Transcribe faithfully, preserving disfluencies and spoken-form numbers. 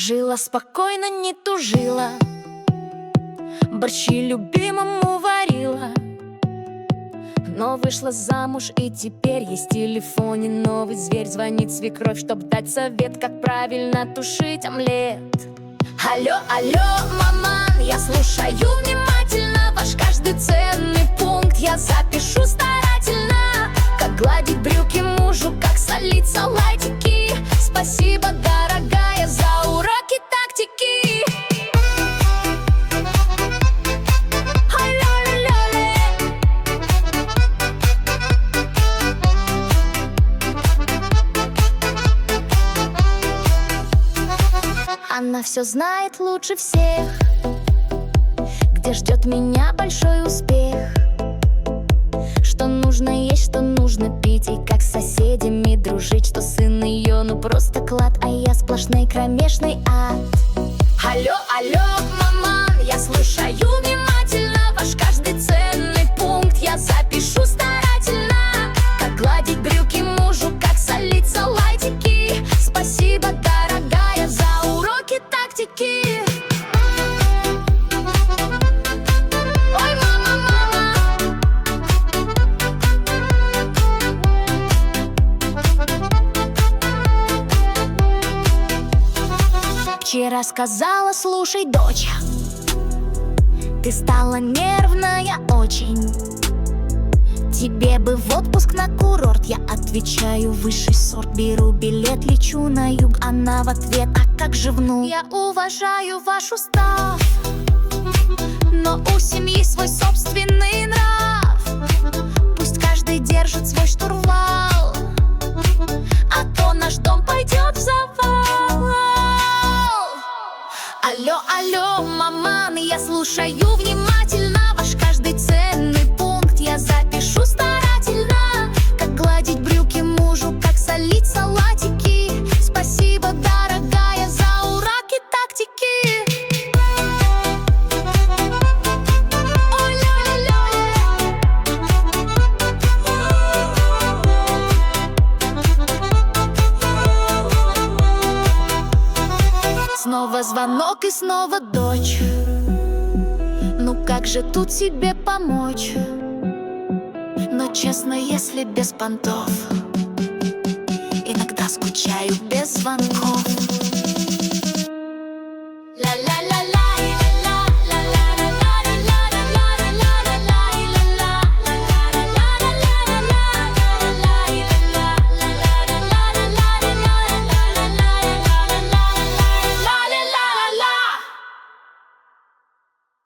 Жила спокойно, не тужила, борщи любимому варила. Но вышла замуж, и теперь есть в телефоне новый зверь. Звонит свекровь, чтоб дать совет, как правильно тушить омлет. Алло, алло, маман, я слушаю внимательно ваш каждый ценный пункт. Я запишу старательно, как гладить брюки мужу, как солить салатики. Спасибо, дорогая, за уроки тактики. Она все знает лучше всех, где ждет меня большой успех. Что нужно есть, что нужно пить, и как с соседями дружить. Что сын ее, ну просто клад, а я сплошной кромешный ад. Алло, алло, маман, я слушаю внимательно ваш каждый ценный пункт. Я запишу старательно, как гладить брюки мужу, как солить салатики. Спасибо, дорогая, за уроки тактики. Ой, мама, мама. Вчера сказала: слушай, доча, ты стала нервная очень. Тебе бы в отпуск на курорт. Я отвечаю: высший сорт. Беру билет, лечу на юг. Она в ответ: а как же внук? Я уважаю ваш устав, но у семьи свой собственный нрав. Пусть каждый держит свой штурвал, а то наш дом пойдет в завал. Алло, алло, маман, я слушаю внимательно ваш каждый ценный пункт. Я запишу старательно, как гладить брюки мужу, как солить салатики. Спасибо, дорогая, за уроки тактики. Ой, ля-ля-ля-ля. Снова звонок и снова дочь. Ну как же тут себе помочь? Но честно, если без понтов, иногда скучаю без звонков.